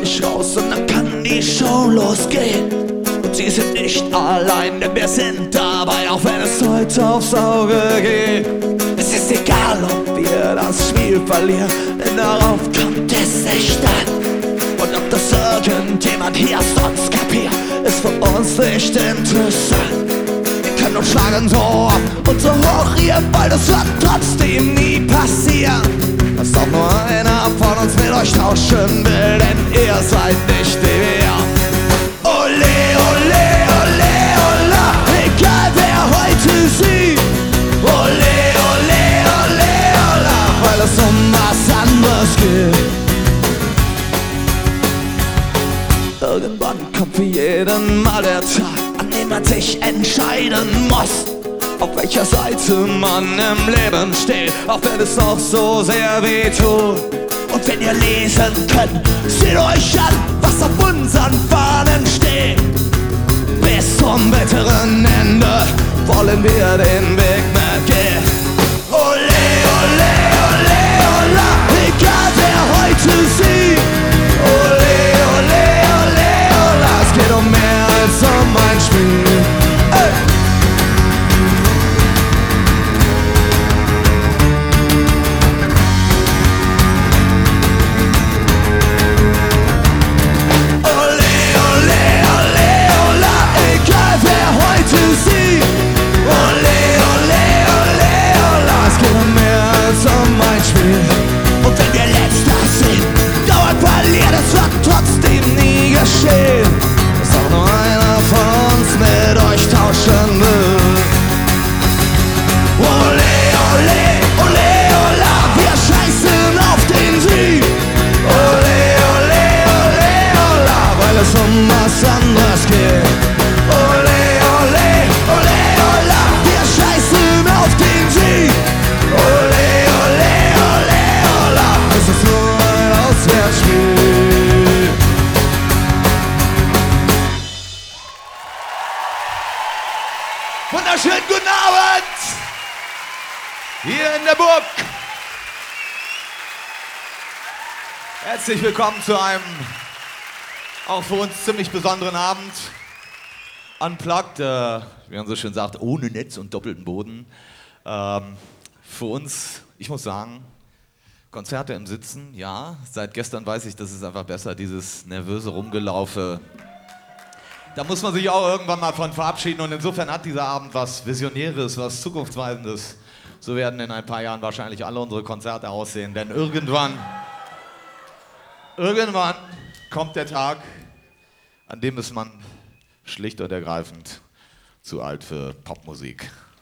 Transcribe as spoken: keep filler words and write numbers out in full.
gleich raus und dann kann die Show losgehen. Und sie sind nicht allein, denn wir sind dabei, auch wenn es heute aufs Auge geht. Es ist egal, ob wir das Spiel verlieren, denn darauf kommt es nicht an. Und ob das irgendjemand hier sonst kapiert, ist für uns nicht interessant. Wir können uns schlagen so ab und so hoch hier, weil das wird trotzdem nie passieren. Dass doch nur einer von uns mit euch tauschen will, denn ihr seid nicht wir. Ole, ole, ole, ola, egal wer heute siegt. Ole, ole, ole, ola, weil es um was anderes geht. Irgendwann kommt für jeden mal der Tag, an dem man sich entscheiden muss, auf welcher Seite man im Leben steht, auch wenn es noch so sehr weh tut. Und wenn ihr lesen könnt, seht euch an, was auf unseren Fahnen steht. Bis zum bitteren Ende wollen wir den Weg mitgehen. Ole, ole, ole, ola, egal wer heute siegt. Ole, ole, ole, ola, es geht um mehr als um ein Spiel. Hey. Und wenn wir letzter sind, dauert verliert, es wird trotzdem nie geschehen. Dass auch nur einer von uns mit euch tauschen will. Ole, ole, ole, ola, wir scheißen auf den Sieg. Ole, ole, ole, ola, weil es um was anderes geht. Ole, ole, ole, ola, wir scheißen auf den Sieg. Ole, ole, ole, ola, es ist nur ein Auswärtsspiel. Wunderschönen guten Abend hier in der Burg. Herzlich willkommen zu einem auch für uns ziemlich besonderen Abend. Unplugged, äh, wie man so schön sagt, ohne Netz und doppelten Boden. Ähm, für uns, ich muss sagen, Konzerte im Sitzen, ja. Seit gestern weiß ich, das ist einfach besser, dieses nervöse Rumgelaufe. Da muss man sich auch irgendwann mal von verabschieden und insofern hat dieser Abend was Visionäres, was Zukunftsweisendes. So werden in ein paar Jahren wahrscheinlich alle unsere Konzerte aussehen, denn irgendwann, irgendwann kommt der Tag, an dem ist man schlicht und ergreifend zu alt für Popmusik.